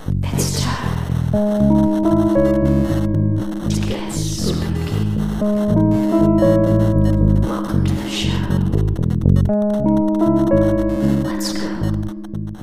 It's time to get spooky. Welcome to the show. Let's go.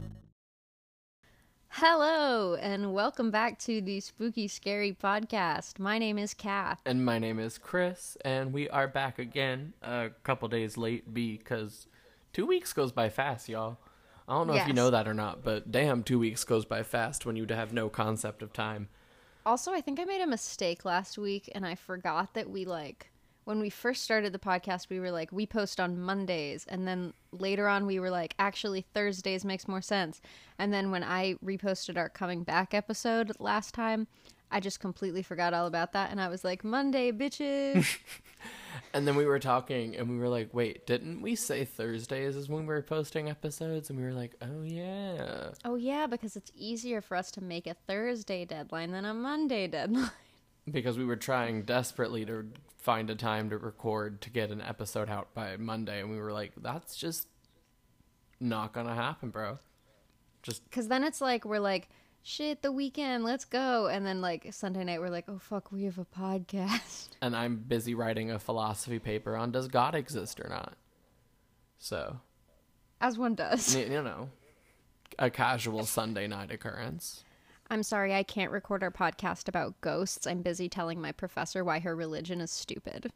Hello, and welcome back to the Spooky Scary Podcast. My name is Kath. And my name is Chris, and we are back again a couple days late because 2 weeks goes by fast, y'all. I don't know if you Yes. know that or not, but damn, 2 weeks goes by fast when you have no concept of time. Also, I think I made a mistake last week, and I forgot that when we first started the podcast, we were like, we post on Mondays, and then later on we were like, actually, Thursdays makes more sense. And then when I reposted our Coming Back episode last time, I just completely forgot all about that, and I was like, Monday, bitches! And then we were talking, and we were like, wait, didn't we say Thursdays is when we were posting episodes? And we were like, oh, yeah. Oh, yeah, because it's easier for us to make a Thursday deadline than a Monday deadline. Because we were trying desperately to find a time to record to get an episode out by Monday, and we were like, that's just not gonna happen, bro. Because then it's like, we're like, shit, the weekend, let's go. And then like Sunday night, we're like, oh fuck, we have a podcast. And I'm busy writing a philosophy paper on does God exist or not. So, As one does. you know, a casual Sunday night occurrence. I'm sorry, I can't record our podcast about ghosts. I'm busy telling my professor why her religion is stupid.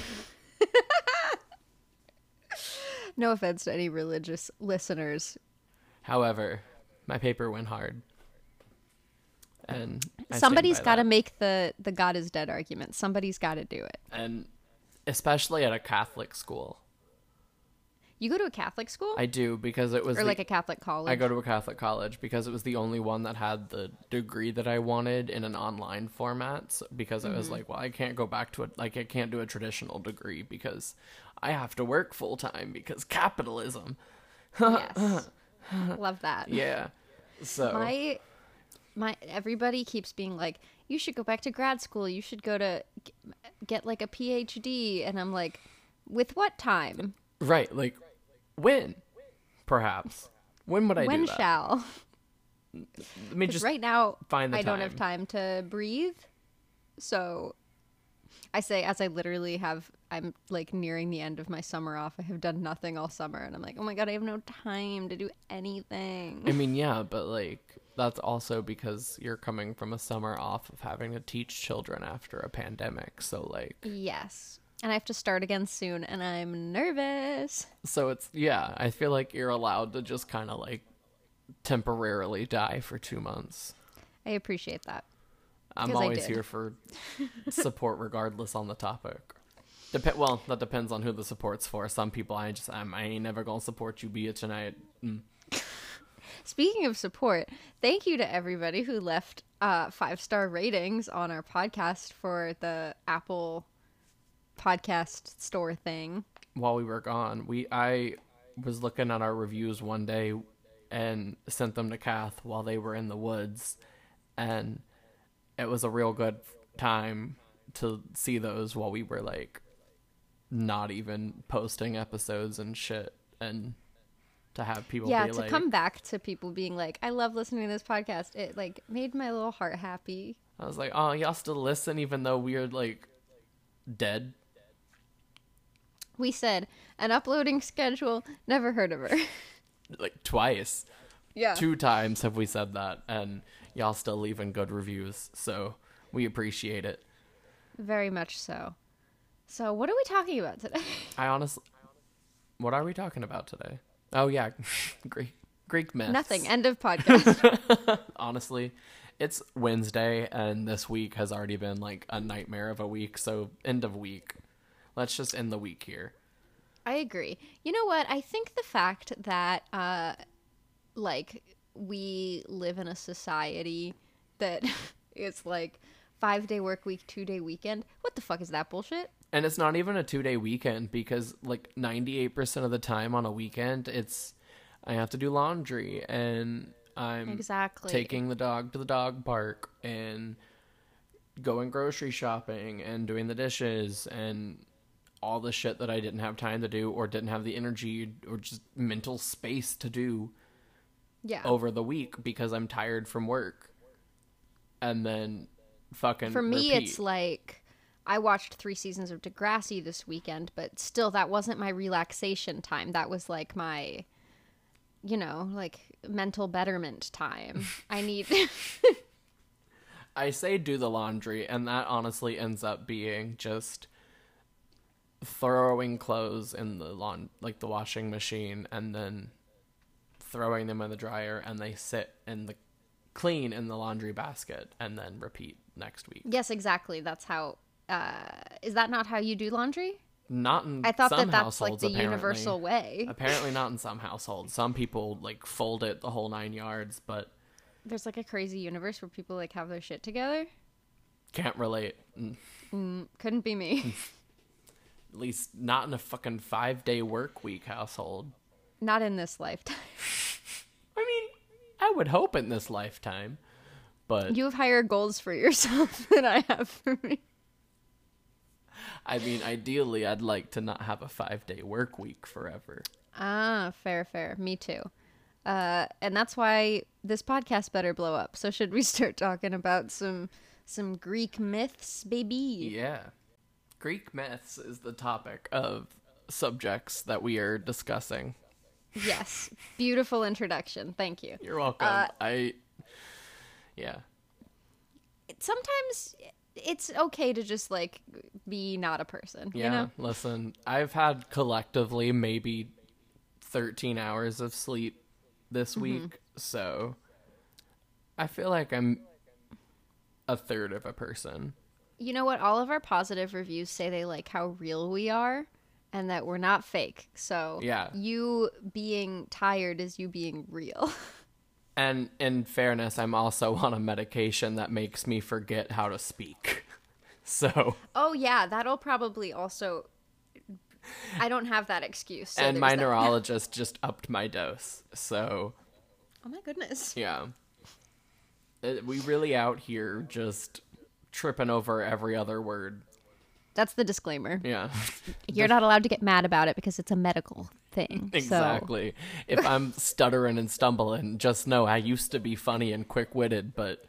No offense to any religious listeners. However, my paper went hard. And I Somebody's stand by got to that. make the God is dead argument. Somebody's got to do it. And especially at a Catholic school. You go to a Catholic school? I do, because it was or like a Catholic college? I go to a Catholic college because it was the only one that had the degree that I wanted in an online format. Because I was like, well, I can't go back to it. Like, I can't do a traditional degree because I have to work full time because capitalism. Yes. Love that. Yeah. So My everybody keeps being like, you should go back to grad school. You should go to get like a PhD. And I'm like, with what time? right, like when? Perhaps. When would I When do that? shall? Let me 'Cause just right now, find the I don't have time. time to breathe. So I say, as I literally I'm like nearing the end of my summer off. I have done nothing all summer. And I'm like, oh my God, I have no time to do anything. I mean, yeah, but like that's also because you're coming from a summer off of having to teach children after a pandemic. So like Yes. And I have to start again soon. And I'm nervous. so it's yeah, I feel like you're allowed to just kind of like temporarily die for 2 months. I appreciate that. I'm Because I always did. here for support regardless on the topic. Well, that depends on who the support's for. Some people I ain't never gonna support you, be it tonight. Speaking of support, thank you to everybody who left 5-star ratings on our podcast for the Apple podcast store thing. While we were gone, I was looking at our reviews one day and sent them to Kath while they were in the woods, and it was a real good time to see those while we were like not even posting episodes and shit, and to have people Yeah, be to like, come back to people being like, I love listening to this podcast. It like made my little heart happy. I was like, oh, y'all still listen even though we're like dead. We said an uploading schedule. Never heard of her. Like twice. Yeah. 2 times have we said that, and y'all still leaving good reviews, so we appreciate it. Very much so. So what are we talking about today? I honestly, what are we talking about today? Oh yeah, Greek myths. Nothing. End of podcast. Honestly, it's Wednesday, and this week has already been like a nightmare of a week. So end of week. Let's just end the week here. I agree. You know what? I think the fact that like we live in a society that it's like 5-day work week, 2-day weekend. What the fuck is that bullshit? And it's not even a 2-day weekend because like 98% of the time on a weekend, I have to do laundry and I'm Exactly. taking the dog to the dog park and going grocery shopping and doing the dishes and all the shit that I didn't have time to do or didn't have the energy or just mental space to do Yeah. over the week because I'm tired from work. And then fucking For me, repeat. it's like I watched 3 seasons of Degrassi this weekend, but still, that wasn't my relaxation time. That was like my, like mental betterment time. I need. I say do the laundry, and that honestly ends up being just throwing clothes in the the washing machine, and then throwing them in the dryer, and they sit in the clean in the laundry basket, and then repeat next week. Yes, exactly. That's how. Is that not how you do laundry? Not in I thought some that's like households, the apparently. universal way. Apparently not in some households. Some people like fold it the whole 9 yards, but There's like a crazy universe where people like have their shit together. can't relate. Couldn't be me. At least not in a fucking 5-day work week household. Not in this lifetime. I mean, I would hope in this lifetime, but You have higher goals for yourself than I have for me. I mean, ideally, I'd like to not have a 5-day work week forever. Ah, fair. Me too. And that's why this podcast better blow up. So should we start talking about some Greek myths, baby? Yeah. Greek myths is the topic of subjects that we are discussing. Yes. Beautiful introduction. Thank you. You're welcome. Yeah. Sometimes it's okay to just like be not a person, Yeah, you know? listen, I've had collectively maybe 13 hours of sleep this week, so I feel like I'm a third of a person. You know what? All of our positive reviews say they like how real we are and that we're not fake. So Yeah. you being tired is you being real. And in fairness, I'm also on a medication that makes me forget how to speak. So, Oh yeah, that'll probably also. I don't have that excuse. So and my there's that. neurologist just upped my dose. So, Oh my goodness. yeah. We really out here just tripping over every other word. That's the disclaimer. Yeah. You're not allowed to get mad about it because it's a medical thing. Exactly. If I'm stuttering and stumbling, just know I used to be funny and quick-witted, but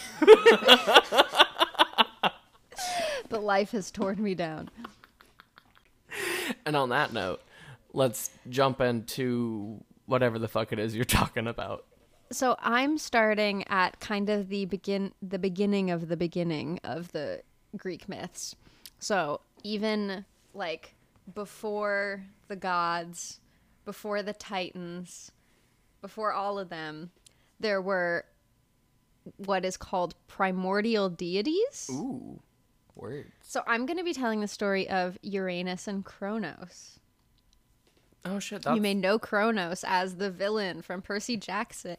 But life has torn me down. and on that note, let's jump into whatever the fuck it is you're talking about. So I'm starting at kind of the beginning of the Greek myths. So even like before the gods, before the Titans, before all of them, there were what is called primordial deities. Ooh, words. So I'm going to be telling the story of Uranus and Kronos. Oh shit, that's... You may know Kronos as the villain from Percy Jackson.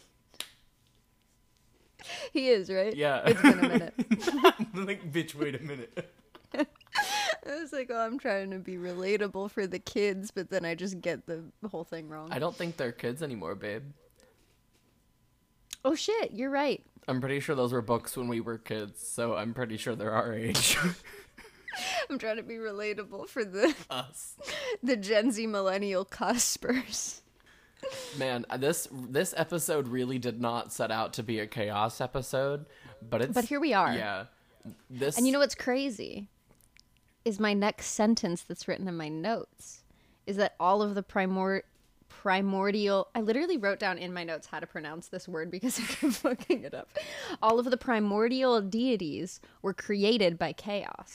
He is, right? Yeah. It's been a minute. Like, bitch, wait a minute. I was like, oh, I'm trying to be relatable for the kids, but then I just get the whole thing wrong. I don't think they're kids anymore, babe. Oh, shit, you're right. I'm pretty sure those were books when we were kids, so I'm pretty sure they're our age. I'm trying to be relatable for the Us. the Gen Z millennial cuspers. Man, this episode really did not set out to be a chaos episode, but it's... But here we are. Yeah. This... And you know what's crazy? Is my next sentence that's written in my notes is that all of the primordial... I literally wrote down in my notes how to pronounce this word because I kept fucking it up. All of the primordial deities were created by chaos.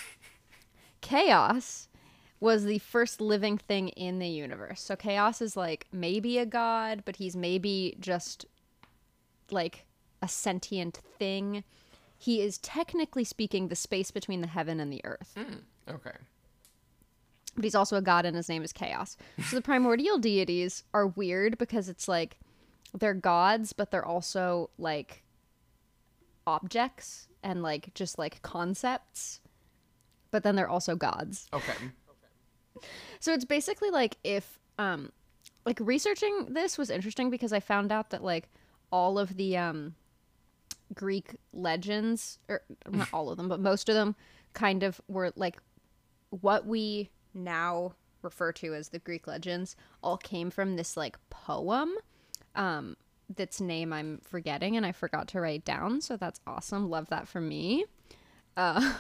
Chaos was the first living thing in the universe. So chaos is like maybe a god, but he's maybe just like a sentient thing. He is technically speaking the space between the heaven and the earth. Okay. But he's also a god and his name is Chaos. So the primordial deities are weird because it's like they're gods, but they're also like objects and like just like concepts. But then they're also gods. Okay. So it's basically like if like researching this was interesting because I found out that like all of the Greek legends, or not all of them, but most of them kind of were like what we now refer to as the Greek legends all came from this like poem that's name I'm forgetting and I forgot to write down. So that's awesome. Love that for me. The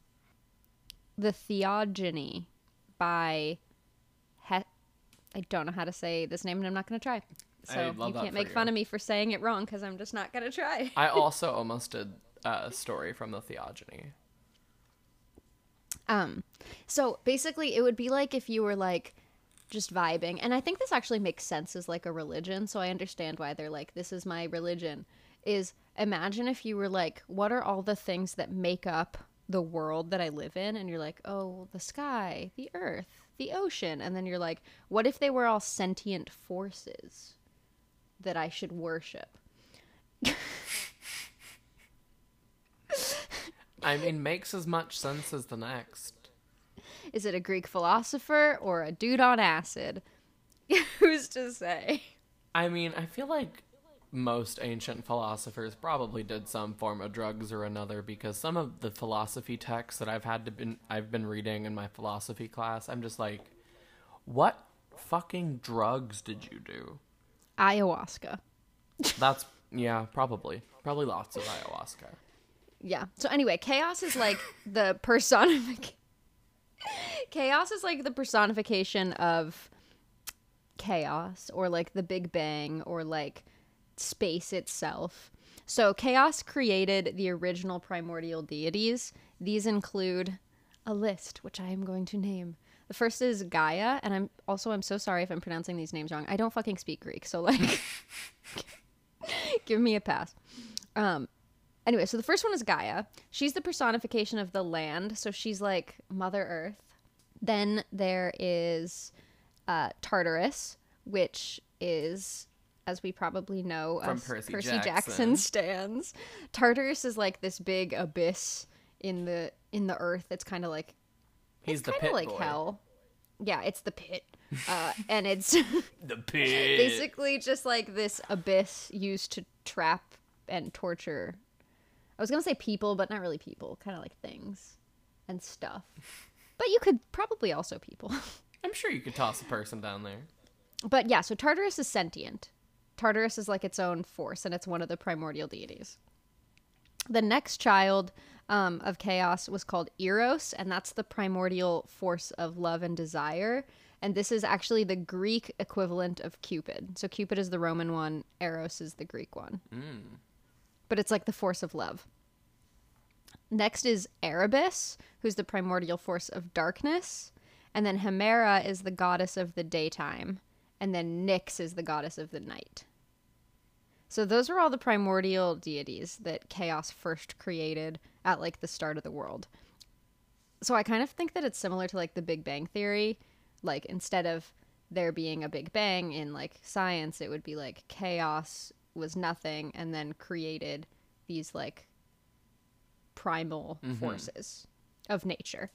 Theogony by I don't know how to say this name and I'm not going to try. So you can't make fun of me for saying it wrong because I'm just not going to try. I also almost did a story from the Theogony. So basically it would be like if you were like just vibing. And I think this actually makes sense as like a religion. So I understand why they're like, this is my religion. Is imagine if you were like, what are all the things that make up the world that I live in? And you're like, oh, the sky, the earth, the ocean. And then you're like, what if they were all sentient forces that I should worship? I mean, makes as much sense as the next. Is it a Greek philosopher or a dude on acid? Who's to say? I mean, I feel like most ancient philosophers probably did some form of drugs or another, because some of the philosophy texts that I've been reading in my philosophy class, I'm just like, what fucking drugs did you do? Ayahuasca. That's, yeah, probably lots of ayahuasca. Yeah. So anyway, chaos is like the personification. Chaos is like the personification of chaos, or like the Big Bang, or like space itself. So chaos created the original primordial deities. These include a list, which I am going to name. The first is Gaia, and I'm so sorry if I'm pronouncing these names wrong. I don't fucking speak Greek, so like give me a pass. Anyway, so the first one is Gaia. She's the personification of the land, so she's like Mother Earth. Then there is Tartarus, which is, as we probably know, from Percy Jackson stands. Tartarus is like this big abyss in the earth. It's kind of like he's the pit like boy. Hell. Yeah, it's the pit, and it's the pit. Basically just like this abyss used to trap and torture. I was gonna say people, but not really people. Kind of like things and stuff. But you could probably also people. I'm sure you could toss a person down there. But yeah, so Tartarus is sentient. Tartarus is like its own force, and it's one of the primordial deities. The next child of chaos was called Eros, and that's the primordial force of love and desire. And this is actually the Greek equivalent of Cupid. So Cupid is the Roman one, Eros is the Greek one. But it's like the force of love. Next is Erebus, who's the primordial force of darkness. And then Hemera is the goddess of the daytime. And then Nyx is the goddess of the night. So those are all the primordial deities that chaos first created at like the start of the world. So I kind of think that it's similar to like the Big Bang Theory. Like instead of there being a Big Bang in like science, it would be like chaos was nothing and then created these like primal forces of nature.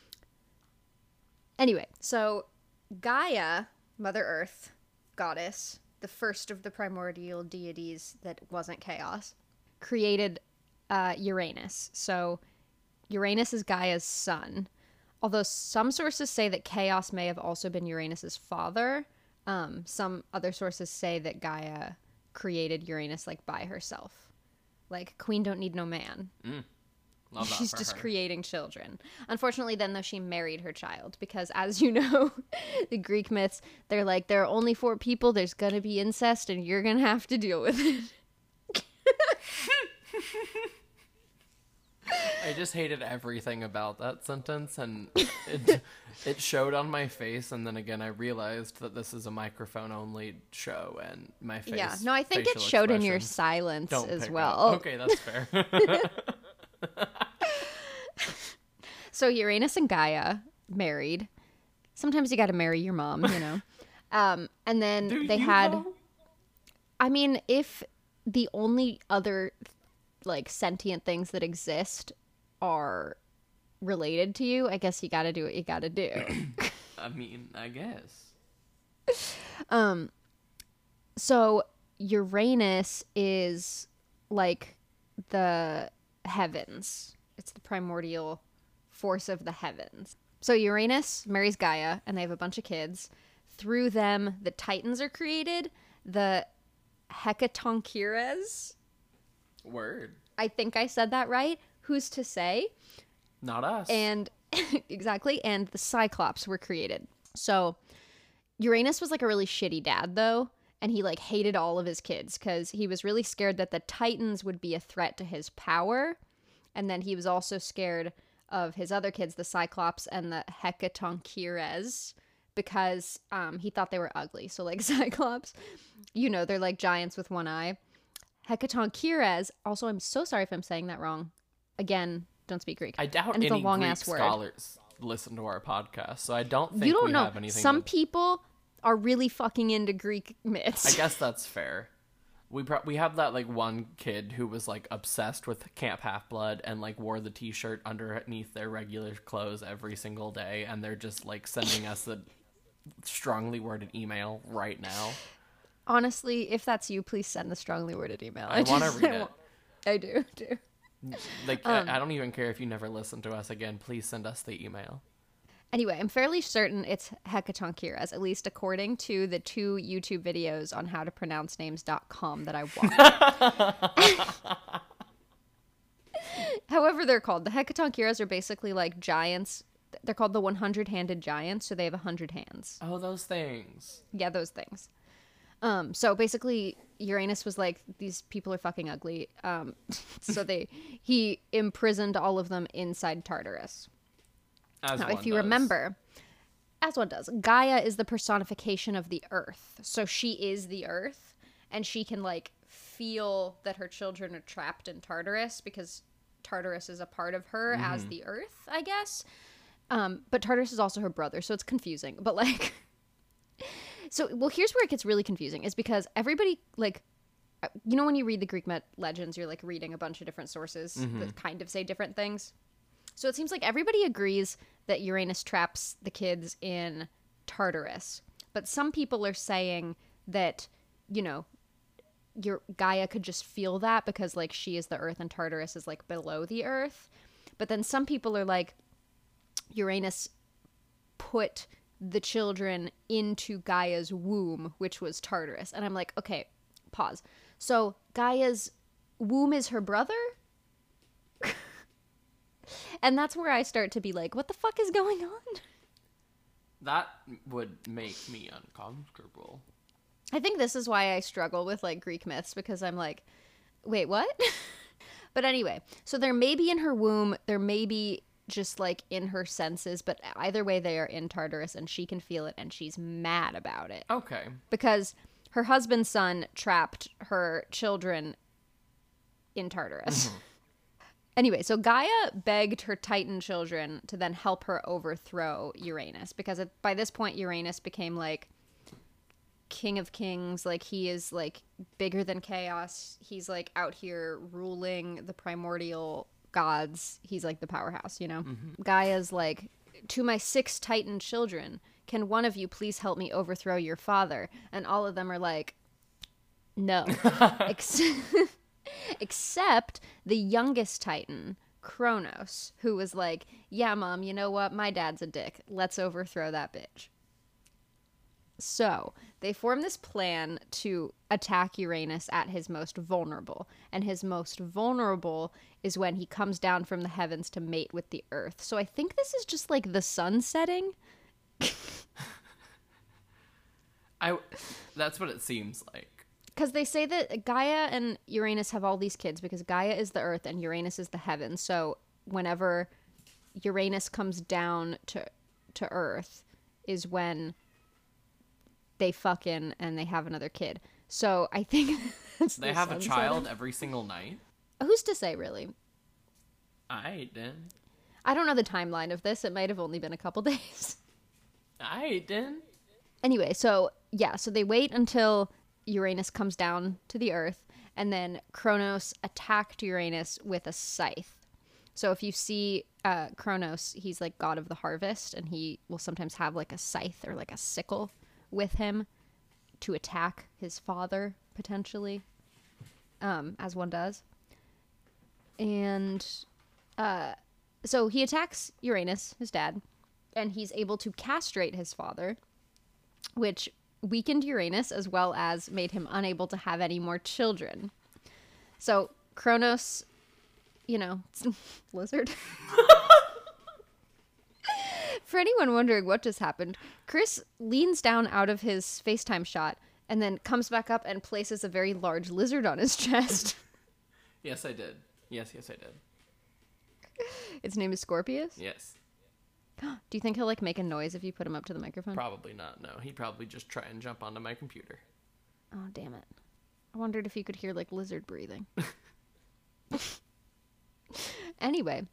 Anyway, so Gaia, Mother Earth, goddess, the first of the primordial deities that wasn't chaos, created Uranus. So Uranus is Gaia's son. Although some sources say that chaos may have also been Uranus's father, some other sources say that Gaia created Uranus like by herself. Like, queen don't need no man. Love that She's for just her. creating children. Unfortunately, then, though, she married her child because, as you know, the Greek myths, they're like, there are only 4 people, there's going to be incest, and you're going to have to deal with it. I just hated everything about that sentence, and it showed on my face, and then again I realized that this is a microphone-only show, and my face. Yeah, no, I think it facial showed in your expressions silence don't as pick well. up. Okay, that's fair. So Uranus and Gaia married. Sometimes you got to marry your mom, you know. And then Do they you, had. though? I mean, if the only other like sentient things that exist are related to you, I guess you got to do what you got to do. I mean, I guess. So Uranus is like the heavens. It's the primordial force of the heavens. So Uranus marries Gaia, and they have a bunch of kids. Through them, the Titans are created. The Hecatoncheires. Word. I think I said that right. Who's to say? Not us. And exactly, and the Cyclops were created. So Uranus was like a really shitty dad though, and he like hated all of his kids because he was really scared that the Titans would be a threat to his power, and then he was also scared of his other kids, the Cyclops and the Hecatoncheires, because he thought they were ugly. So like Cyclops, you know, they're like giants with one eye. Hecatoncheires, also I'm so sorry if I'm saying that wrong. Again, don't speak Greek. I doubt and it's any a long Greek ass word. scholars listen to our podcast, so I don't think You don't we know. have anything. Some people are really fucking into Greek myths. I guess that's fair. We have that like one kid who was like obsessed with Camp Half-Blood and like wore the t-shirt underneath their regular clothes every single day, and they're just like sending us a strongly worded email right now. Honestly, if that's you, please send the strongly worded email. I want to read it. I do. Like I don't even care if you never listen to us again. Please send us the email. Anyway, I'm fairly certain it's Hecatoncheires, at least according to the 2 YouTube videos on how to pronounce names.com that I watched. However they're called. The Hecatoncheires are basically like giants. They're called the 100-handed giants, so they have 100 hands. Oh, those things. Yeah, those things. So basically Uranus was like, these people are fucking ugly. So he imprisoned all of them inside Tartarus. Now, if you remember, as one does, Gaia is the personification of the earth. So she is the earth, and she can like feel that her children are trapped in Tartarus because Tartarus is a part of her as the earth, I guess. But Tartarus is also her brother, so it's confusing. But like, so, well, here's where it gets really confusing, is because everybody, like, you know when you read the Greek legends, you're like reading a bunch of different sources that kind of say different things. So it seems like everybody agrees that Uranus traps the kids in Tartarus. But some people are saying that, you know, Gaia could just feel that because, like, she is the earth and Tartarus is, like, below the earth. But then some people are like, Uranus put the children into Gaia's womb, which was Tartarus. And I'm like, okay, pause. So Gaia's womb is her brother? And that's where I start to be like, what the fuck is going on? That would make me uncomfortable. I think this is why I struggle with like Greek myths, because I'm like, wait, what? But anyway, so they're maybe in her womb, they're maybe just like in her senses, but either way they are in Tartarus and she can feel it and she's mad about it. Okay. Because her husband's son trapped her children in Tartarus. Anyway, so Gaia begged her Titan children to then help her overthrow Uranus, because by this point Uranus became like king of kings, like he is like bigger than chaos. He's like out here ruling the primordial gods. He's like the powerhouse, you know? Gaia's like, to my 6 Titan children, can one of you please help me overthrow your father? And all of them are like, no. Except the youngest Titan, Kronos, who was like, yeah, Mom, you know what? My dad's a dick. Let's overthrow that bitch. So they form this plan to attack Uranus at his most vulnerable. And his most vulnerable is when he comes down from the heavens to mate with the earth. So I think this is just like the sun setting. That's what it seems like. Because they say that Gaia and Uranus have all these kids because Gaia is the earth and Uranus is the heaven. So whenever Uranus comes down to earth is when they fucking and they have another kid. So I think that's They have a child every single night. Who's to say, really? I didn't. I don't know the timeline of this. It might have only been a couple days. I didn't. Anyway, so yeah, so they wait until Uranus comes down to the earth, and then Kronos attacked Uranus with a scythe. So if you see Kronos, he's like god of the harvest, and he will sometimes have like a scythe or like a sickle with him to attack his father, potentially, as one does. And so he attacks Uranus, his dad, and he's able to castrate his father, which weakened Uranus as well as made him unable to have any more children. So Kronos, lizard. For anyone wondering what just happened, Chris leans down out of his FaceTime shot and then comes back up and places a very large lizard on his chest. Yes, I did. Yes, I did. Its name is Scorpius? Yes. Do you think he'll make a noise if you put him up to the microphone? Probably not, no. He'd probably just try and jump onto my computer. Oh, damn it. I wondered if you could hear lizard breathing. Anyway,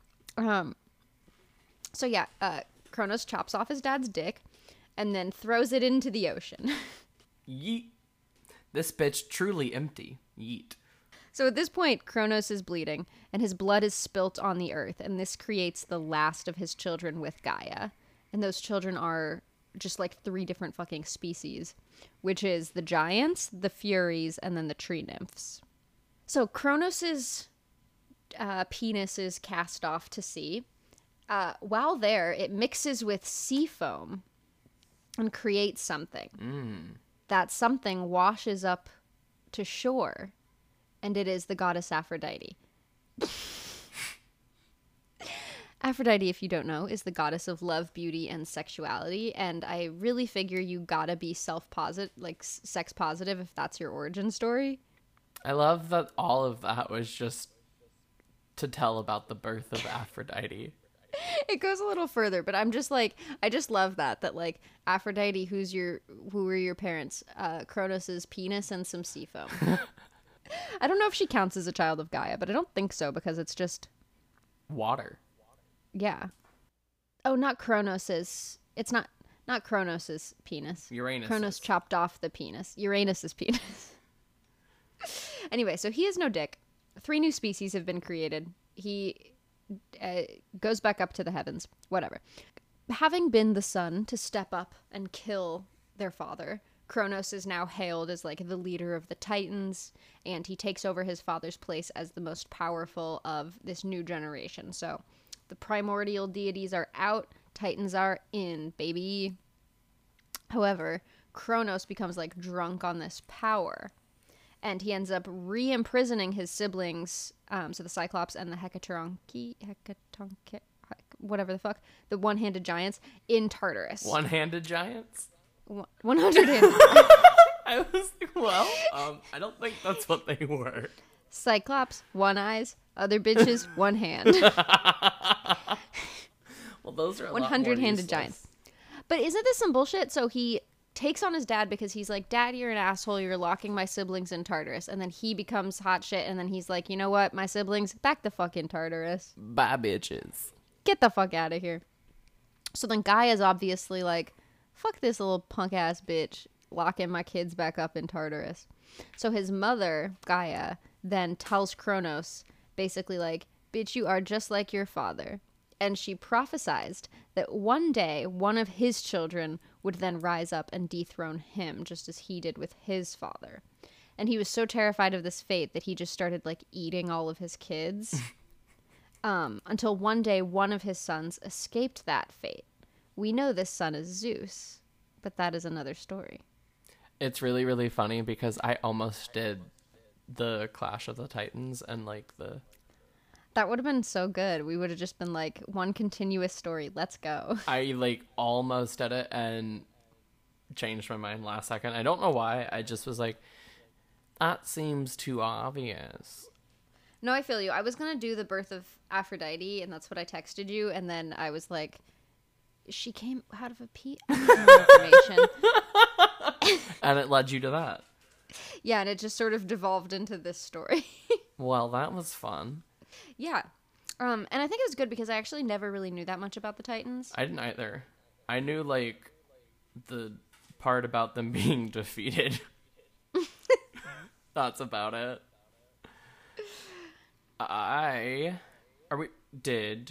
so yeah, Kronos chops off his dad's dick and then throws it into the ocean. Yeet. This bitch truly empty. Yeet. So at this point, Kronos is bleeding, and his blood is spilt on the earth, and this creates the last of his children with Gaia. And those children are just 3 different fucking species, which is the giants, the furies, and then the tree nymphs. So Kronos's penis is cast off to sea. While there, it mixes with sea foam and creates something. That something washes up to shore. And it is the goddess Aphrodite. Aphrodite, if you don't know, is the goddess of love, beauty, and sexuality. And I really figure you gotta be self-positive, sex positive, if that's your origin story. I love that all of that was just to tell about the birth of Aphrodite. It goes a little further, but I'm just I just love that Aphrodite, who were your parents? Kronos' penis and some sea foam. I don't know if she counts as a child of Gaia, but I don't think so because it's just water. Yeah. Oh, not Kronos's. It's not Kronos's penis. Uranus. Kronos chopped off the penis. Uranus's penis. Anyway, so he has no dick. 3 new species have been created. He goes back up to the heavens. Whatever. Having been the son to step up and kill their father, Kronos is now hailed as the leader of the Titans, and he takes over his father's place as the most powerful of this new generation. So the primordial deities are out, Titans are in, baby. However, Kronos becomes drunk on this power, and he ends up re-imprisoning his siblings, so the Cyclops and the Hecatonchi, whatever the fuck, the one-handed giants, in Tartarus. One-handed giants? 100-handed. I was I don't think that's what they were. Cyclops, 1 eyes, other bitches, 1 hand. Well, those are a lot more 100-handed giants. But isn't this some bullshit? So he takes on his dad because he's Dad, you're an asshole. You're locking my siblings in Tartarus. And then he becomes hot shit. And then he's you know what? My siblings, back the fuck in Tartarus. Bye, bitches. Get the fuck out of here. So then Gaia's obviously fuck this little punk ass bitch locking my kids back up in Tartarus. So his mother, Gaia, then tells Kronos basically bitch, you are just like your father. And she prophesized that one day one of his children would then rise up and dethrone him, just as he did with his father. And he was so terrified of this fate that he just started eating all of his kids. Until one day one of his sons escaped that fate. We know this son is Zeus, but that is another story. It's really, really funny because I almost did the Clash of the Titans and the... That would have been so good. We would have just been one continuous story. Let's go. I almost did it and changed my mind last second. I don't know why. I just was that seems too obvious. No, I feel you. I was going to do the birth of Aphrodite, and that's what I texted you. And then I was she came out of a pea. Information. And it led you to that. Yeah, and it just sort of devolved into this story. Well, that was fun. Yeah. And I think it was good because I actually never really knew that much about the Titans. I didn't either. I knew the part about them being defeated. That's about it. Did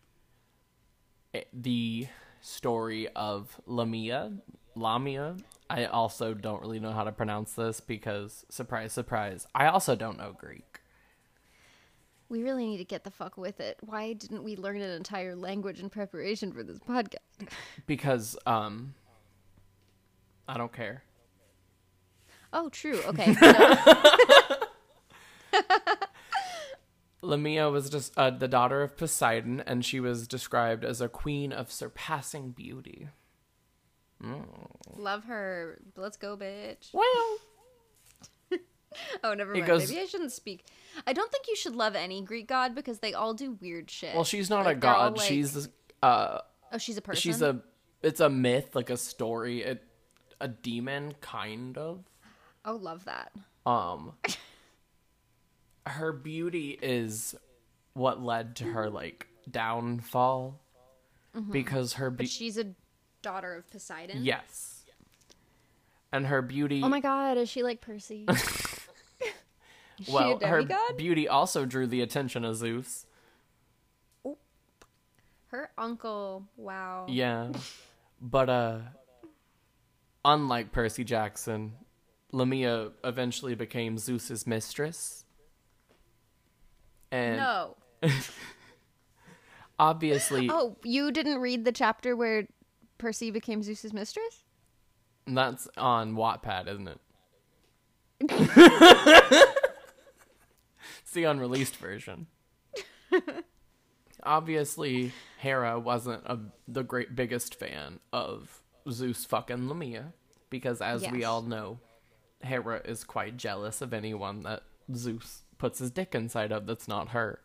the story of Lamia. I also don't really know how to pronounce this because, surprise, surprise, I also don't know Greek. We really need to get the fuck with it. Why didn't we learn an entire language in preparation for this podcast? Because, I don't care. Oh, true. Okay. So, Lamia was just the daughter of Poseidon, and she was described as a queen of surpassing beauty. love her. Let's go, bitch. Well, Oh, never It mind. goes- Maybe I shouldn't speak. I don't think you should love any Greek god because they all do weird shit. well, she's not a Like, they're all, god. like- She's Oh, she's a person? it's a myth, like a story. A demon, kind of. Oh, love that. Her beauty is what led to her like downfall, because her But she's a daughter of Poseidon? yes, and her beauty. Oh my god, is she like Percy? Is well, she a her demigod? beauty also drew the attention of Zeus. Her uncle, wow. Yeah, but unlike Percy Jackson, Lamia eventually became Zeus's mistress. And No. obviously, Oh, you didn't read the chapter where Percy became Zeus's mistress? that's on Wattpad, isn't it? It's the unreleased version. Obviously, Hera wasn't the biggest fan of Zeus fucking Lamia, because as we Yes. all know, Hera is quite jealous of anyone that Zeus puts his dick inside of that's not her.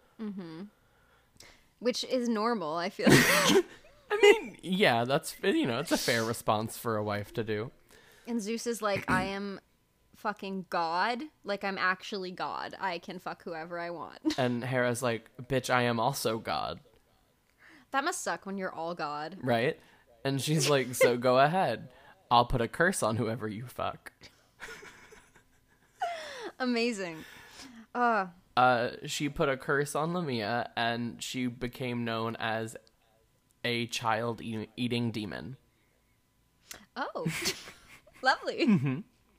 Which is normal, I feel like. I mean, yeah, that's, it's a fair response for a wife to do. And Zeus is like, I am fucking God. Like, I'm actually God. I can fuck whoever I want. And Hera's like, bitch, I am also God, That must suck when you're all God. right? And she's like, so go ahead. I'll put a curse on whoever you fuck. Amazing. She put a curse on Lamia, and she became known as a child-eating demon. Oh. Lovely.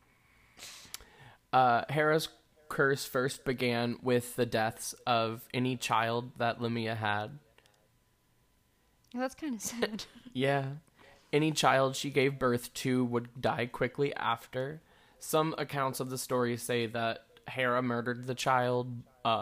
Hera's curse first began with the deaths of any child that Lamia had. That's kind of sad. Yeah. Any child she gave birth to would die quickly after. Some accounts of the story say that Hera murdered the child,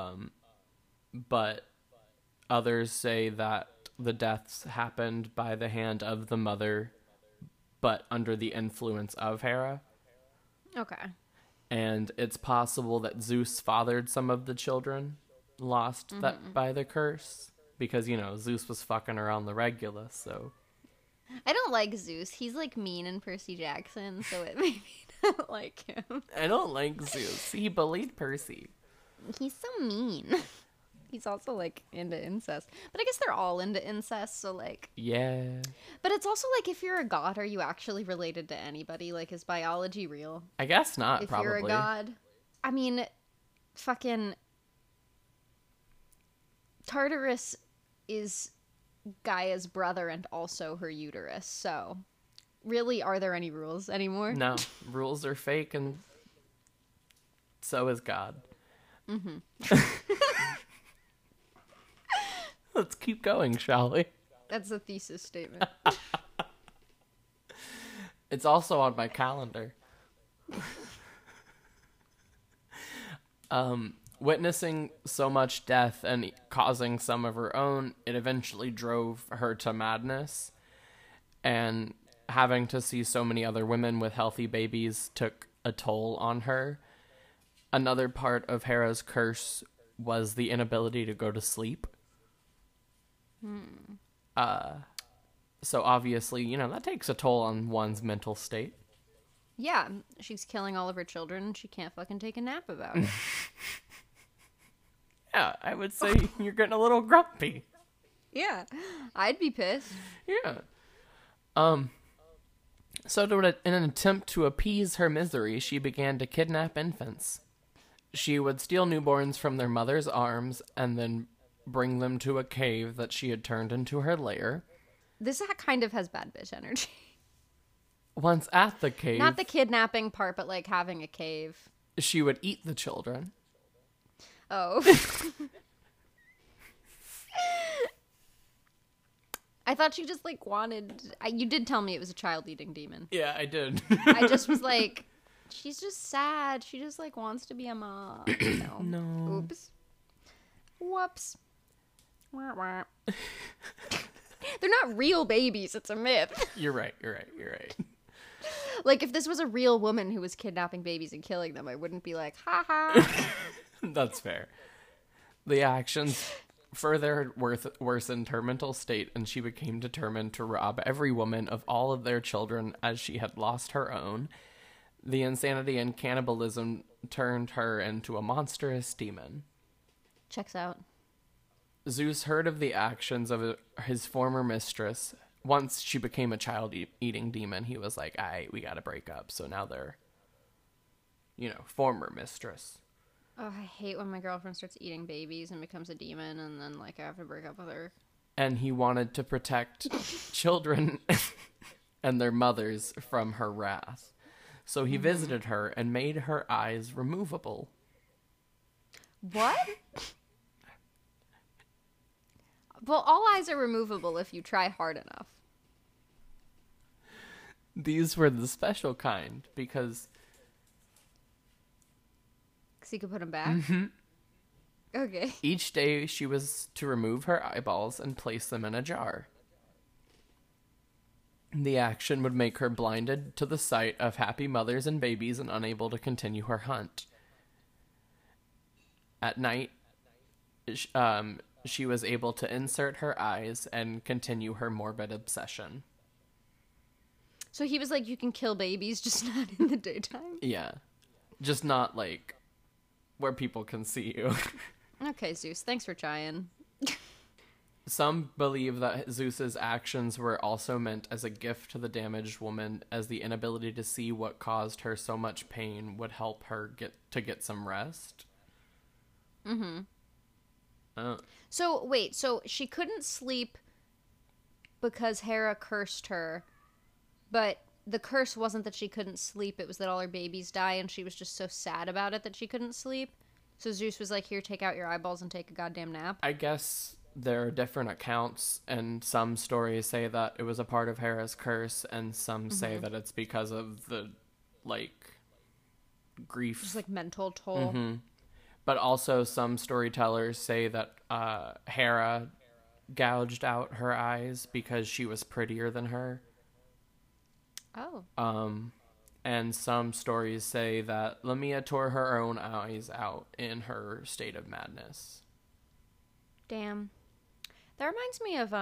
but others say that the deaths happened by the hand of the mother, but under the influence of Hera. Okay. And it's possible that Zeus fathered some of the children lost that by the curse, because, Zeus was fucking her on the regular, so... I don't like Zeus. He's like mean in Percy Jackson, so it made me not like him. I don't like Zeus. He bullied Percy. He's so mean. He's also like into incest. But I guess they're all into incest, so like Yeah. but it's also like if you're a god, are you actually related to anybody? Like is biology real? I guess not, If probably. you're a god. I mean fucking Tartarus is Gaia's brother and also her uterus, so really are there any rules anymore? No, rules are fake, and so is God. Let's keep going, shall we? That's a thesis statement. It's also on my calendar. Witnessing so much death and causing some of her own, it eventually drove her to madness. And having to see so many other women with healthy babies took a toll on her. Another part of Hera's curse was the inability to go to sleep. So obviously, that takes a toll on one's mental state. Yeah, she's killing all of her children and she can't fucking take a nap about it. Yeah, I would say you're getting a little grumpy. Yeah, I'd be pissed. Yeah. So in an attempt to appease her misery, she began to kidnap infants. She would steal newborns from their mother's arms and then bring them to a cave that she had turned into her lair. This kind of has bad bitch energy. Once at the cave, Not the kidnapping part, but like having a cave. she would eat the children. Oh. I thought she just like wanted. You did tell me it was a child eating demon. Yeah, I did. I just was like, She's just sad. She just like wants to be a mom. No. No. Oops. Whoops. Wah, wah. They're not real babies. It's a myth. You're right. Like if this was a real woman who was kidnapping babies and killing them, I wouldn't be like, ha ha. That's fair. The actions further worsened her mental state, and she became determined to rob every woman of all of their children as she had lost her own. The insanity and cannibalism turned her into a monstrous demon. Checks out. Zeus heard of the actions of his former mistress. Once she became a child-eating demon, he was like, we gotta break up. So now they're, former mistress. Oh, I hate when my girlfriend starts eating babies and becomes a demon, and then like I have to break up with her. And he wanted to protect children and their mothers from her wrath. So he visited her and made her eyes removable. What? Well, all eyes are removable if you try hard enough. These were the special kind because You could put them back? Mm-hmm. Okay. Each day she was to remove her eyeballs and place them in a jar. The action would make her blinded to the sight of happy mothers and babies and unable to continue her hunt. At night, she was able to insert her eyes and continue her morbid obsession. So he was like, you can kill babies, just not in the daytime? Yeah. Just not, like, where people can see you. Okay, Zeus, thanks for trying. Some believe that Zeus's actions were also meant as a gift to the damaged woman, as the inability to see what caused her so much pain would help her get some rest. Mm-hmm. So, wait, so she couldn't sleep because Hera cursed her, but the curse wasn't that she couldn't sleep, it was that all her babies die, and she was just so sad about it that she couldn't sleep. So Zeus was like, here, take out your eyeballs and take a goddamn nap. I guess there are different accounts, and some stories say that it was a part of Hera's curse, and some say that it's because of the, like, grief. Just, like, mental toll. Mm-hmm. But also some storytellers say that Hera gouged out her eyes because she was prettier than her. Oh. And some stories say that Lamia tore her own eyes out in her state of madness. Damn. That reminds me of,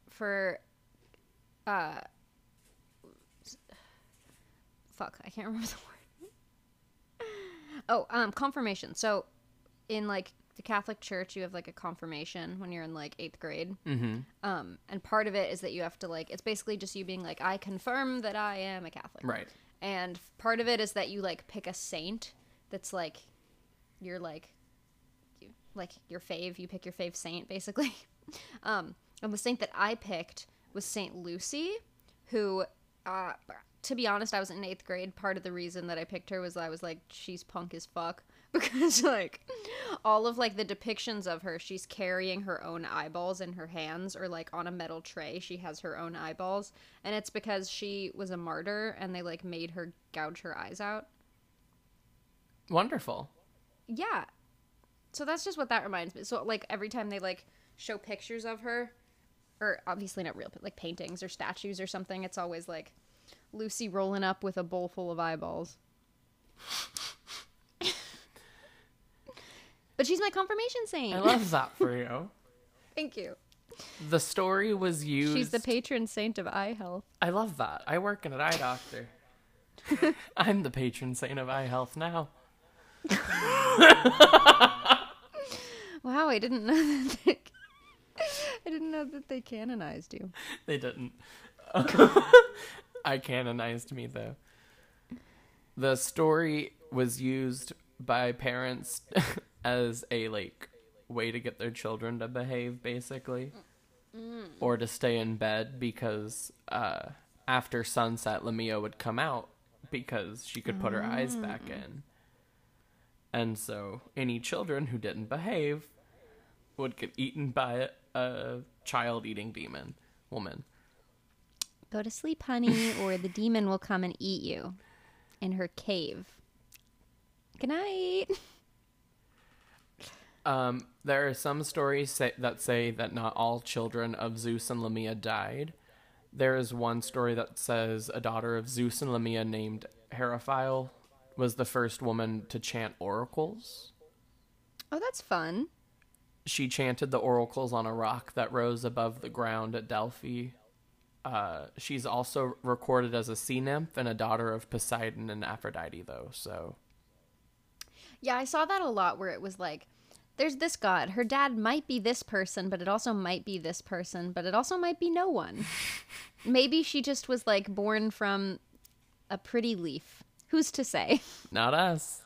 fuck, I can't remember the word. Confirmation. So, in, like, the Catholic Church, you have, like, a confirmation when you're in, like, 8th grade. Mm-hmm. And part of it is that you have to, like, it's basically just you being like, I confirm that I am a Catholic. Right. And part of it is that you, like, pick a saint that's, like, you're, like, your fave. You pick your fave saint, basically. And the saint that I picked was Saint Lucy, who, to be honest, I was in 8th grade. Part of the reason that I picked her was I was like, she's punk as fuck. Because, like, all of, like, the depictions of her, she's carrying her own eyeballs in her hands, or, like, on a metal tray, she has her own eyeballs. And it's because she was a martyr, and they, like, made her gouge her eyes out. Wonderful. Yeah. So that's just what that reminds me. So, like, every time they, like, show pictures of her, or obviously not real, but, like, paintings or statues or something, it's always, like, Lucy rolling up with a bowl full of eyeballs. But she's my confirmation saint. I love that for you. Thank you. The story was used... She's the patron saint of eye health. I love that. I work in an eye doctor. I'm the patron saint of eye health now. Wow, I didn't know that I didn't know that they canonized you. They didn't. I canonized me, though. The story was used by parents as a, like, way to get their children to behave, basically. Or to stay in bed, because after sunset, Lamia would come out because she could put her eyes back in. And so any children who didn't behave would get eaten by a child-eating woman. Go to sleep, honey, or the demon will come and eat you. in her cave. Good night. There are some stories that say that not all children of Zeus and Lamia died. There is one story that says a daughter of Zeus and Lamia named Heraphile was the first woman to chant oracles. Oh, that's fun. She chanted the oracles on a rock that rose above the ground at Delphi. She's also recorded as a sea nymph and a daughter of Poseidon and Aphrodite, though, so... Yeah, I saw that a lot where it was like, there's this god. Her dad might be this person, but it also might be this person, but it also might be no one. Maybe she just was, like, born from a pretty leaf. Who's to say? Not us.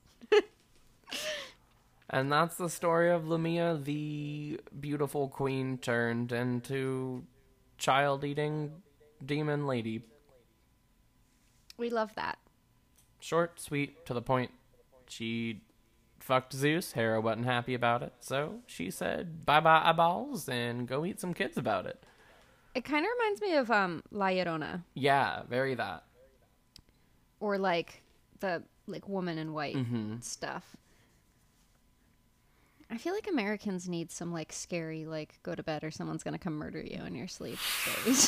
And that's the story of Lamia, the beautiful queen turned into child-eating demon lady. We love that. Short, sweet, to the point. She fucked Zeus. Hera wasn't happy about it, so she said, bye-bye eyeballs, and go eat some kids about it. It kind of reminds me of La Llorona. Yeah, very that. Or, like, the, like, woman in white stuff. I feel like Americans need some, like, scary, like, go to bed or someone's gonna come murder you in your sleep stories.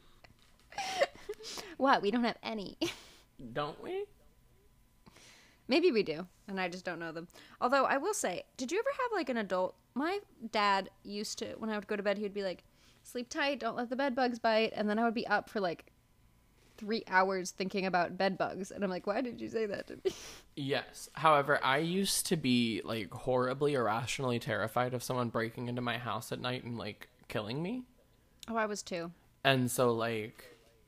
What? We don't have any. Don't we? Maybe we do, and I just don't know them. Although, I will say, did you ever have, like, an adult... My dad used to, when I would go to bed, he would be like, sleep tight, don't let the bed bugs bite, and then I would be up for, like, 3 hours thinking about bed bugs, and I'm like, why did you say that to me? Yes. However, I used to be, like, horribly irrationally terrified of someone breaking into my house at night and, like, killing me. Oh, I was too. And so, like,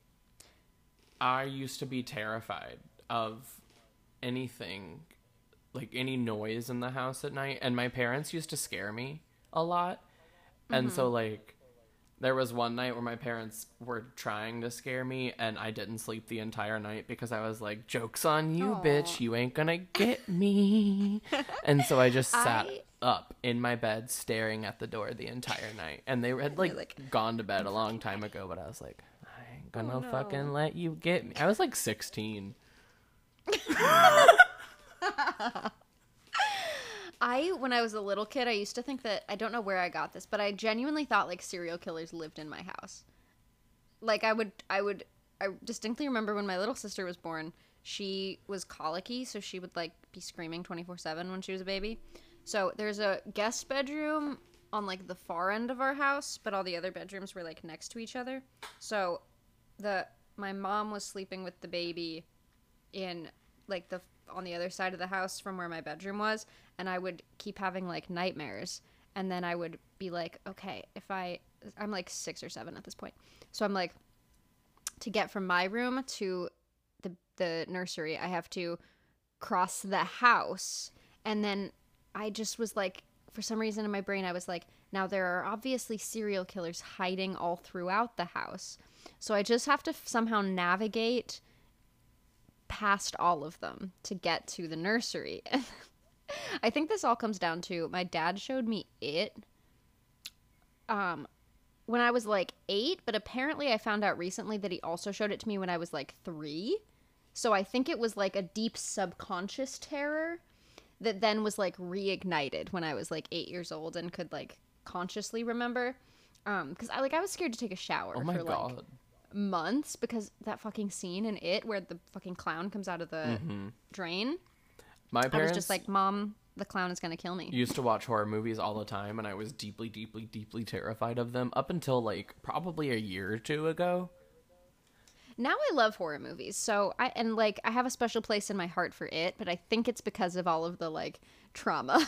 I used to be terrified of anything, like, any noise in the house at night. And my parents used to scare me a lot. And so, like, there was one night where my parents were trying to scare me, and I didn't sleep the entire night because I was like, joke's on you, bitch. You ain't gonna get me. And so I just sat up in my bed staring at the door the entire night. And they had, like, gone to bed a long time ago, but I was like, I ain't gonna fucking let you get me. I was, like, 16. When I was a little kid, I used to think that, I don't know where I got this, but I genuinely thought, like, serial killers lived in my house. Like, I distinctly remember when my little sister was born, she was colicky, so she would, like, be screaming 24/7 when she was a baby. So there's a guest bedroom on, like, the far end of our house, but all the other bedrooms were, like, next to each other. So my mom was sleeping with the baby in, like, on the other side of the house from where my bedroom was, and I would keep having, like, nightmares, and then I would be like, okay, I'm like 6 or 7 at this point, so I'm like, to get from my room to the nursery, I have to cross the house, and then I just was like, for some reason in my brain, I was like, now there are obviously serial killers hiding all throughout the house, so I just have to somehow navigate past all of them to get to the nursery. I think this all comes down to, my dad showed me it when I was like 8, but apparently I found out recently that he also showed it to me when I was like 3. So I think it was like a deep subconscious terror that then was like reignited when I was like 8 years old and could like consciously remember. Because I was scared to take a shower Oh my for God. like months because that fucking scene in It where the fucking clown comes out of the drain. My I was parents just like, Mom, the clown is gonna kill me. used to watch horror movies all the time, and I was deeply, deeply, deeply terrified of them up until, like, probably a year or two ago. Now I love horror movies, so I have a special place in my heart for It, but I think it's because of all of the, like, trauma.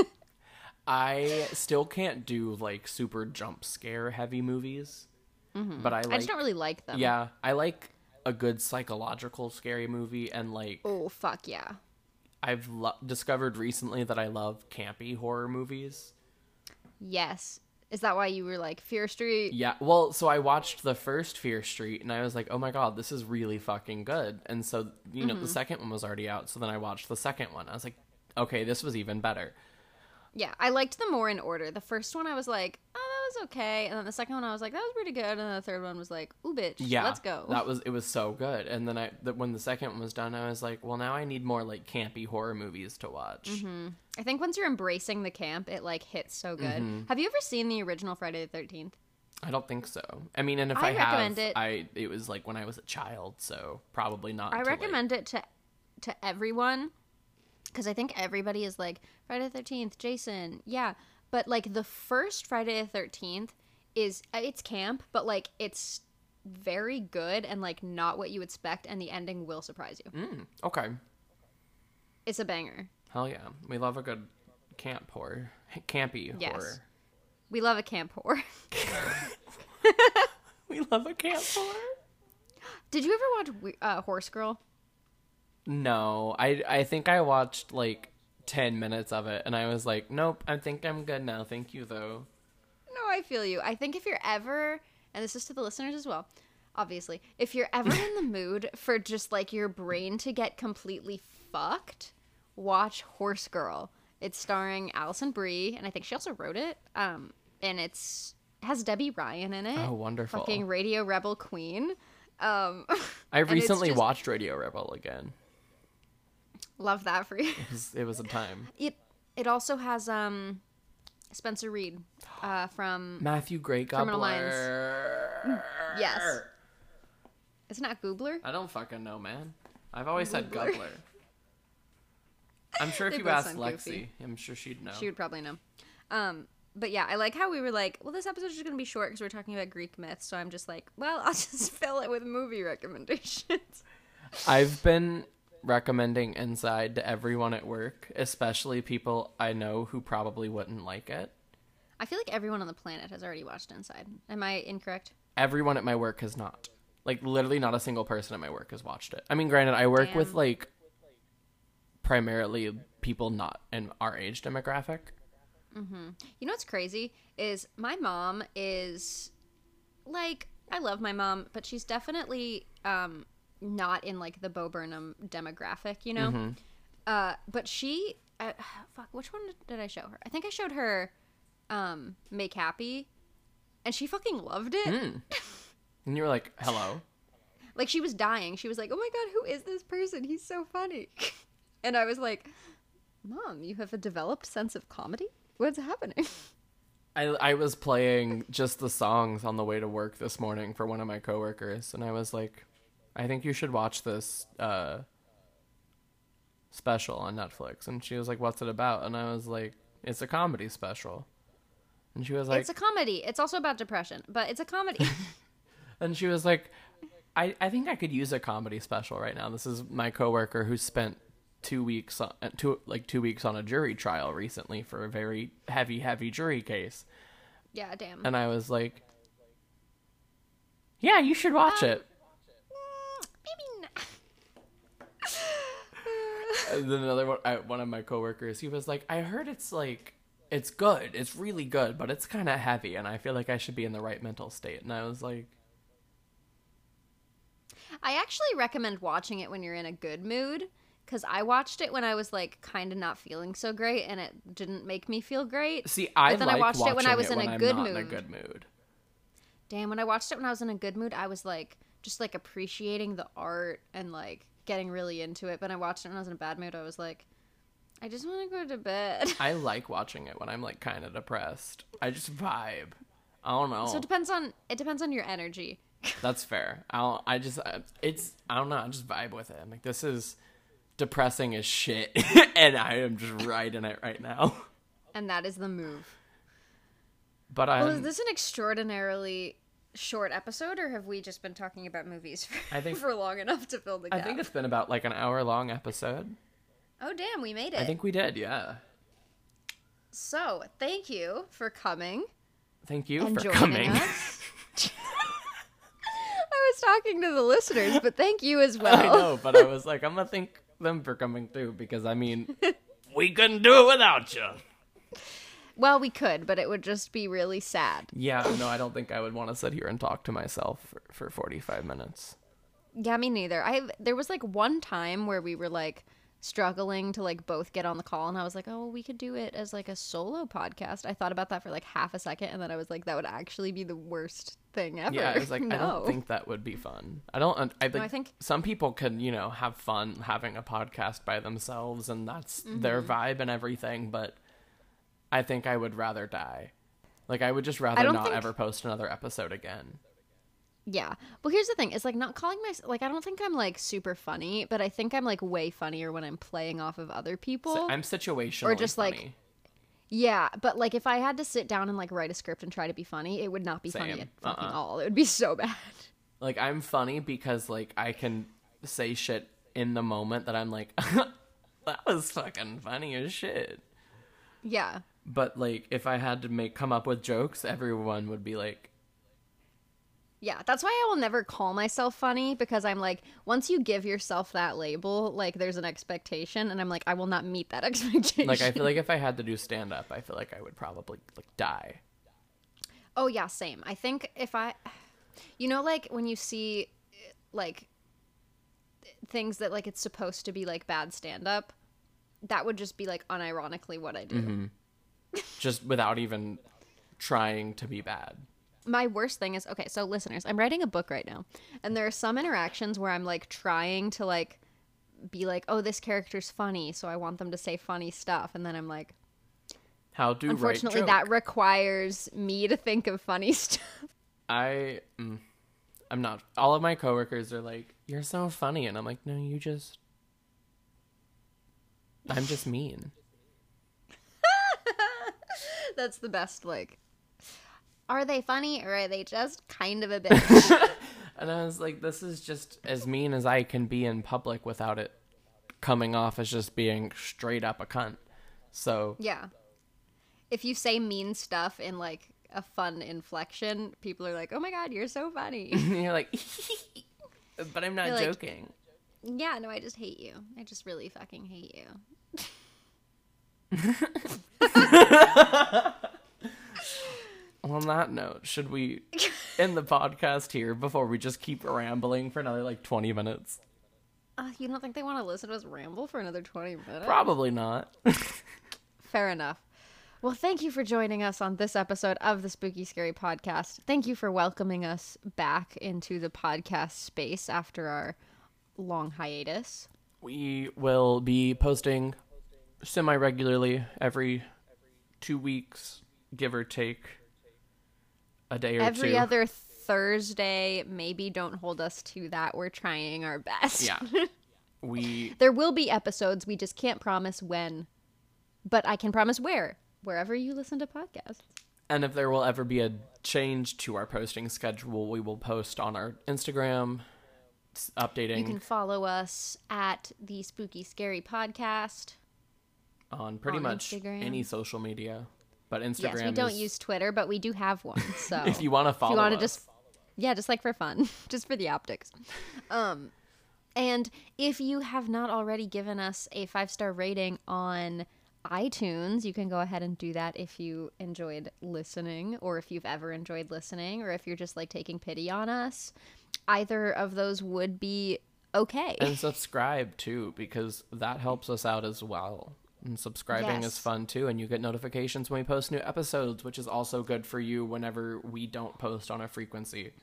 I still can't do, like, super jump scare heavy movies, but I I just don't really like them. Yeah, I like a good psychological scary movie, and, like, Oh, fuck yeah. I've discovered recently that I love campy horror movies. Yes. Is that why you were like, Fear Street? Yeah, well, so I watched the first Fear Street, and I was like, oh my God, this is really fucking good. And so, you know, the second one was already out, so then I watched the second one. I was like, okay, this was even better. Yeah, I liked them more in order. The first one I was like, oh, that was okay. And then the second one, I was like, that was pretty good. And then the third one was like, ooh, bitch, Yeah, let's go. it was so good. And then when the second one was done, I was like, well, now I need more like campy horror movies to watch. I think once you're embracing the camp, it like hits so good. Have you ever seen the original Friday the 13th? I don't think so. I mean, and if I I recommend have, it. it was like when I was a child, so probably not. I until, recommend it to everyone because I think everybody is like Friday the 13th, Jason, yeah. But like the first Friday the 13th it's camp, but like it's very good and like not what you expect, and the ending will surprise you. Okay. It's a banger. Hell yeah, we love a good camp horror, campy Yes. horror. We love a camp horror. We love a camp horror. Did you ever watch Horse Girl? No, I think I watched like 10 minutes of it, and I was like, nope, I think I'm good now. Thank you, though. No, I feel you. I think if you're ever, and this is to the listeners as well, obviously, if you're ever in the mood for just like your brain to get completely fucked, watch Horse Girl. It's starring Alison Brie, and I think she also wrote it. And it has Debbie Ryan in it. Oh, wonderful. Fucking Radio Rebel Queen. I and recently it's just- watched Radio Rebel again. Love that for you. It was a time. It also has Spencer Reed from Matthew Gray Criminal Gobbler. Yes. Isn't that Goobler? I don't fucking know, man. I've always said Googler. Gobbler. I'm sure if They you both asked sound Lexi, goofy. I'm sure she'd know. She would probably know. But yeah, I like how we were like, well, this episode's just going to be short because we're talking about Greek myths. So I'm just like, well, I'll just fill it with movie recommendations. I've been recommending Inside to everyone at work, especially people I know who probably wouldn't like it. I feel like everyone on the planet has already watched Inside. Am I incorrect? Everyone at my work has not. Like, literally not a single person at my work has watched it. I mean, granted, I work with, Damn. like, primarily people not in our age demographic. You know what's crazy is my mom is like, I love my mom, but she's definitely not in like the Bo Burnham demographic, you know? But she, fuck, which one did I show her? I think I showed her Make Happy, and she fucking loved it. And you were like, hello? Like, she was dying. She was like, oh my god, who is this person? He's so funny. And I was like, Mom, you have a developed sense of comedy? What's happening? I was playing just the songs on the way to work this morning for one of my coworkers, and I was like, I think you should watch this special on Netflix. And she was like, what's it about? And I was like, it's a comedy special. And she was like, It's a comedy. It's also about depression, but it's a comedy. and she was like, I think I could use a comedy special right now. This is my coworker who spent 2 weeks on 2 weeks on a jury trial recently for a very heavy jury case. Yeah, damn. And I was like, yeah, you should watch it. Maybe not. And then another one of my coworkers, he was like, I heard it's like, it's good. It's really good, but it's kind of heavy, and I feel like I should be in the right mental state. And I was like, I actually recommend watching it when you're in a good mood, because I watched it when I was like kind of not feeling so great, and it didn't make me feel great. see, I then like I watched it when I was watching in when a I'm good not in a mood. good mood. Damn, when I watched it when I was in a good mood, I was like just like appreciating the art and like getting really into it. But I watched it when I was in a bad mood. I was like, I just want to go to bed. I like watching it when I'm like kind of depressed. I just vibe. I don't know. So it depends on your energy. That's fair. I don't know. I just vibe with it. I'm like, this is depressing as shit, and I am just riding it right now. And that is the move. But Well, is this an extraordinarily short episode, or have we just been talking about movies I think- for long enough to fill the I gap? think it's been about like an hour-long episode. Oh, damn, we made it. I think we did, yeah. So, thank you for coming. Thank you and for joining coming. us. I was talking to the listeners, but thank you as well. I know, but I was like, I'm gonna thank them for coming too, because I mean, we couldn't do it without you. Well, we could, but it would just be really sad. Yeah, no, I don't think I would want to sit here and talk to myself for 45 minutes. Yeah, me neither. There was like one time where we were like struggling to like both get on the call, and I was like, oh, we could do it as like a solo podcast. I thought about that for like half a second, and then I was like, that would actually be the worst thing ever. Yeah, I was like, no. I don't think that would be fun. I think some people could, have fun having a podcast by themselves, and that's their vibe and everything, but I think I would rather die. Like, I would just rather not ever post another episode again. Yeah. Well, here's the thing. It's like not calling myself, like, I don't think I'm like super funny, but I think I'm like way funnier when I'm playing off of other people. So I'm situationally or just funny. like, yeah. But like if I had to sit down and like write a script and try to be funny, it would not be funny at fucking all. It would be so bad. Like, I'm funny because like I can say shit in the moment that I'm like, that was fucking funny as shit. Yeah. But like if I had to come up with jokes, everyone would be like, yeah, that's why I will never call myself funny, because I'm like, once you give yourself that label, like there's an expectation, and I'm like, I will not meet that expectation. like, I feel like if I had to do stand up, I feel like I would probably like die. Oh yeah, same. I think if I, like when you see like things that like it's supposed to be like bad stand up, that would just be like unironically what I do. Mm-hmm. Just without even trying to be bad. My worst thing is, okay, so listeners, I'm writing a book right now, and there are some interactions where I'm like trying to like be like, oh, this character's funny, so I want them to say funny stuff, and then I'm like, how do unfortunately that requires me to think of funny stuff. I'm not. All of my coworkers are like, you're so funny, and I'm like, no, I'm just mean. That's the best, like, are they funny or are they just kind of a bitch? And I was like, this is just as mean as I can be in public without it coming off as just being straight up a cunt. So yeah. If you say mean stuff in like a fun inflection, people are like, oh my God, you're so funny. You're like, but I'm not You're like, joking. Yeah, no, I just hate you. I just really fucking hate you. On that note, should we end the podcast here before we just keep rambling for another like 20 minutes? You don't think they want to listen to us ramble for another 20 minutes? Probably not. Fair enough. Well, thank you for joining us on this episode of the Spooky Scary Podcast. Thank you for welcoming us back into the podcast space after our long hiatus. We will be posting semi-regularly every 2 weeks, give or take a day or two. Every other Thursday. Maybe don't hold us to that. We're trying our best. Yeah. There will be episodes. We just can't promise when. But I can promise where. Wherever you listen to podcasts. And if there will ever be a change to our posting schedule, we will post on our Instagram, updating. You can follow us at the Spooky Scary Podcast. On pretty much Instagram. Any social media. But Instagram Yes, we don't use Twitter, but we do have one. So if you want to follow us. just like for fun. Just for the optics. And if you have not already given us a 5-star rating on iTunes, you can go ahead and do that if you enjoyed listening, or if you've ever enjoyed listening, or if you're just like taking pity on us. Either of those would be okay. And subscribe too, because that helps us out as well. And subscribing is fun too, and you get notifications when we post new episodes, which is also good for you whenever we don't post on a frequency.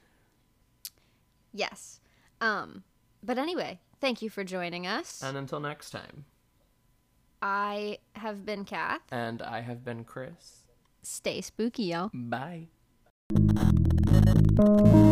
Yes. But anyway, thank you for joining us. And until next time. I have been Kath. And I have been Chris. Stay spooky, y'all. Bye.